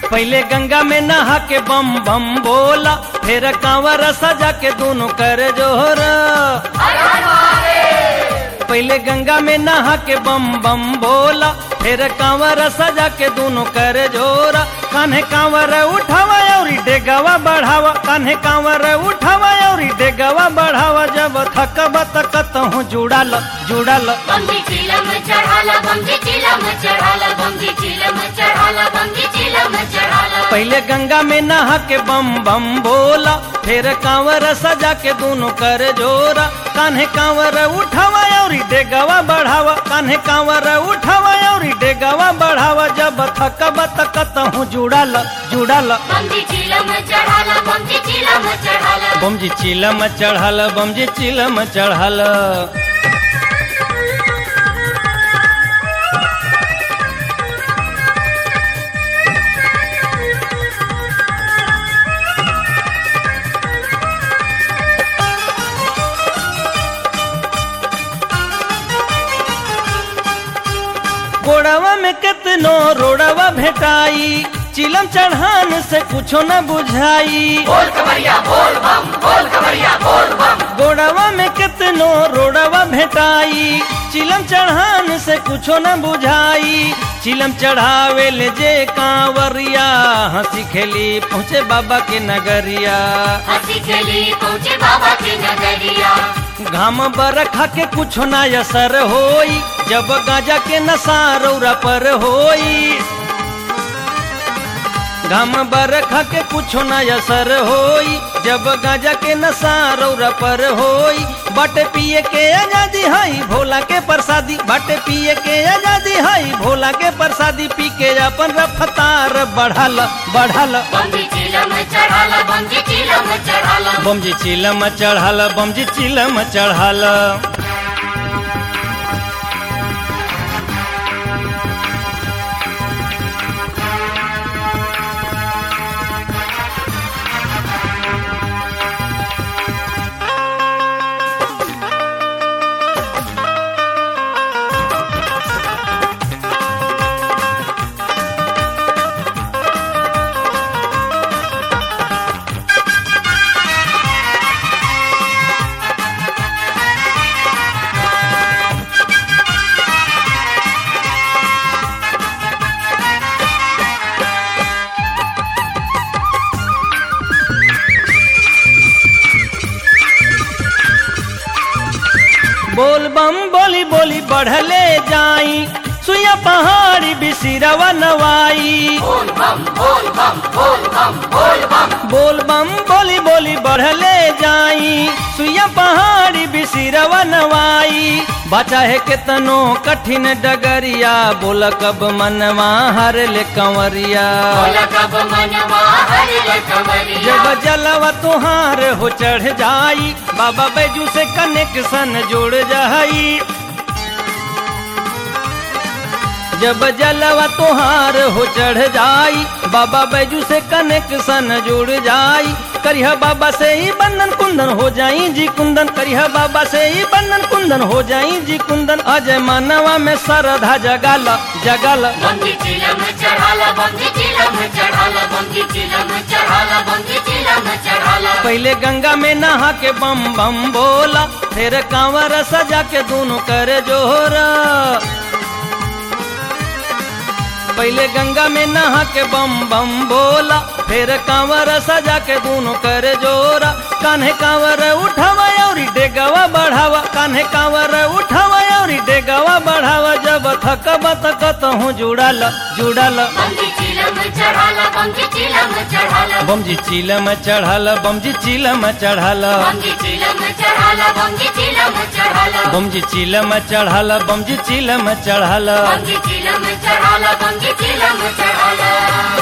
पहले गंगा में नहा के बम बम बोला, फिर कांवर सजा के दोनों कर जोहरा। पहले गंगा में नहा के बम बम बोला, फिर कांवर सजा के दोनों कर जोरा। कान्हे कांवर उठावा और डेगावा बढ़ावा, कान्हे कांवर उठावा और डेगावा बढ़ावा। जब थकबा तकत हूँ जुड़ाल जुड़ाल। बम्बी चिलम चढ़ाला, बम्बी चिलम चढ़ाला, बम्बी चिलम चढ़ाला, बम्बी चिलम चढ़ाला। पहले गंगा में नहा के बम बम बोला, फिर कांवर सजा के दोनों कर जोरा। कान्हे कांवर उठावा और डेगावा बढ़ावा, कान्हे कांवर उठावा और डेगावा बढ़ावा। जब थकबा तकत हूँ जुड़ाल जुड़ाल। बम्बी चिलम चढ़ाला, बम्बी चिलम चढ़ाला, बमजी चिलम चढ़ाल, बमजी चिलम चढ़ाल। गोड़वा में कितनो रोड़वा भेटाई, चिलम चढ़ान से कुछो न बुझाई। बोल कवरिया बोल बम, बोल कवरिया बोल बम। गोड़वा में कितनो रोड़वा भेटाई, चिलम चढ़ान से कुछो न बुझाई। चिलम चढ़ावे ले जे कांवरिया, हंसी खेली पहुँचे बाबा के नगरिया। हंसी खेली पहुँचे बाबा के नगरिया। घाम बरखा के कुछ ना असर होई, जब गांजा के नशा रौरा पर होई। घाम बरखा के कुछ ना असर होई, जब गांजा के नशा रौरा पर होई। बाटे पिए के आजादी हई भोला के प्रसादी, बाटे पिए के आजादी हई भोला के प्रसादी। पी के अपन रफ्तार बढ़ाल बढ़ाल। बम्बी चिलम चढ़ाला, बम्बी चिलम चढ़ाला, बमजी चिलम चढ़ाल, बमजी चिलम चढ़ाल। बोल बम बोली बोली बढ़ले जाई, सुइया पहाड़ी बिसिरवा नवाई। बोल बम, बोल बम, बोल बम, बोल बम। बोल बम बोली बोली बढ़ले जाई, सुइया पहाड़ी बिसिरवा नवाई। बचा है कितनो कठिन डगरिया, बोल कब मनवा हर ले कंवरिया। बोल कब मनवा हर ले कंवरिया। जब जलवा तुहार हो चढ़ जाई, बाबा बैजू से कनेक्शन जुड़ जाई। जब जलवा तुहार हो चढ़ जाई, बाबा बैजू से कनेक्शन जुड़ जाई। करिया बाबा से ही बंधन कुंदन हो जाई जी कुंदन, करिया बाबा से ही बंधन कुंदन हो जाई जी कुंदन। अजय मानवा में श्रद्धा जगाल जगाल। बम्बी चिलम चढ़ाला, बम्बी चिलम चढ़ाला, बम्बी चिलम चढ़ाला, बम्बी चिलम चढ़ाला। पहले गंगा में नहा के बम बम बोला, फिर कांवर सजा के दोनों कर जोहरा। पहले गंगा में नहा के बम बम बोला, फिर कांवर सजा के दोनों कर जोरा। कान्हे कांवर उठावा और डेगावा बढ़ावा, कान्हे कांवर उठावा और डेगावा बढ़ावा। जब थकबा तकत हूँ जुड़ाल जुड़ाल। बम्बी चिलम चढ़ाला, बम्बी चिलम चढ़ाला, बमजी चिलम चढ़ाल, बमजी चिलम चढ़ाल, बम्बी चिलम चढ़ाला, बम्बी चिलम चढ़ाला, बमजी चिलम चढ़ाल, बमजी चिलम चढ़ाल। बम्बी चिलम चढ़ाला, बम्बी चिलम चढ़ाला।